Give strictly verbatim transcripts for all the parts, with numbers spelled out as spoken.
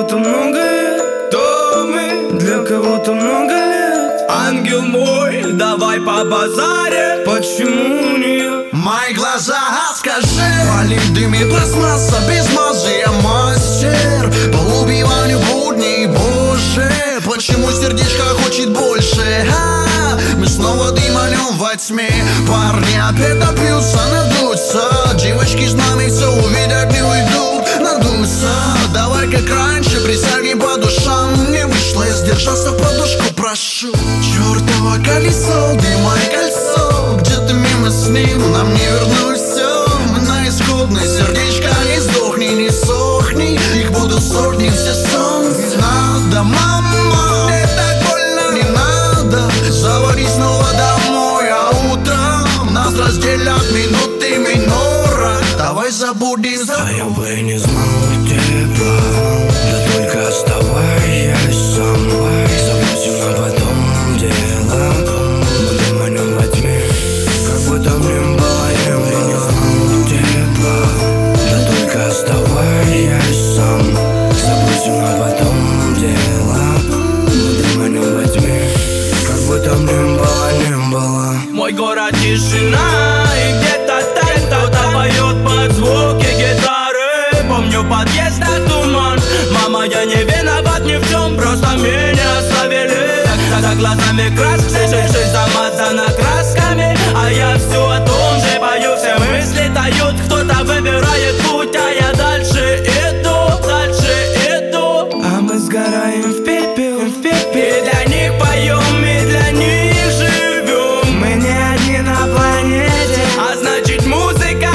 кого-то много лет, кто мы? Для кого-то много лет. Ангел мой, давай по базаре. Почему у нее мои глаза, скажи? Валит дымит пластмасса без мазы. Я мастер по убиванию будней, боже. Почему сердечко хочет больше? А, мы снова дыманем во тьме. Парни опять напьются, надуются. Девочки с нами все увидят, не уйдут, надуются. Давай как раньше, присяги по душам. Не вышло, я сдержался, подушку прошу. Чёртово колесо, дыма и кольцо. Где-то мимо с ним, нам не вернуть все. Мы на исходной, сердечко не сдохни, не сохни. Их будут сотни, все сон. Не надо, мама, мне так больно, не надо. Завали снова домой, а утром нас разделят минуты минора. Давай забудем, забудем. А я бы и не знал тепла, да только оставаясь со мной. Забудем, а потом дело. Мы дыманем во тьме, как будто в нем было, я бы не знал тепла, да только оставаясь со мной. Забудем, а потом дело. Мы дыманем во тьме, как будто в нем было, не было. Мой город тишина, и где-то там кто-то поет под звуки гитары. Помню подъезд, да туман. Мама, я не виноват ни в чем, просто меня оставили. За, за глазами краски, жизнь, жизнь замазана красками. А я все о том же пою, все мысли тают. Кто-то выбирает путь, а я дальше иду, дальше иду. А мы сгораем в пепел, в пепел. И для них поем, и для них живем. Мы не одни на планете, а значит музыка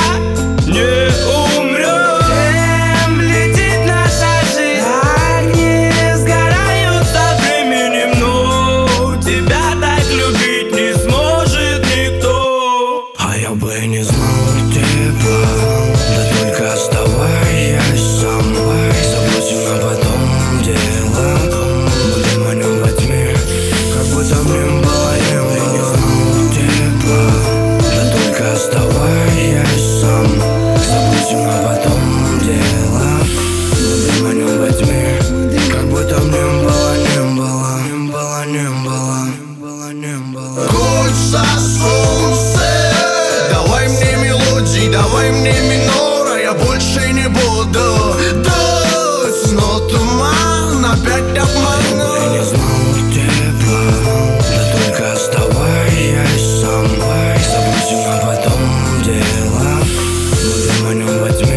не умрет. кем летит наша жизнь. Огни Сгорают со временем, но тебя так любить не сможет никто. А я бы и не знал тепла, да только оставаясь со мной. Забудем, а потом дело. Мы дыманем во тьме, как будто в нем было, я бы не знал тепла, да только оставаясь со мной. Забудем, а потом дело. Мы дыманем во тьме, как будто в нем было, не было, не было, не было, не было, не было. Кольца солнце, давай мне мелодии, давай мне минора. Я больше не буду дуть, но туман опять Я обманул. не знал тепла, да только оставаясь со мной. Забудем, а потом дело. Мы дыманем во тьме.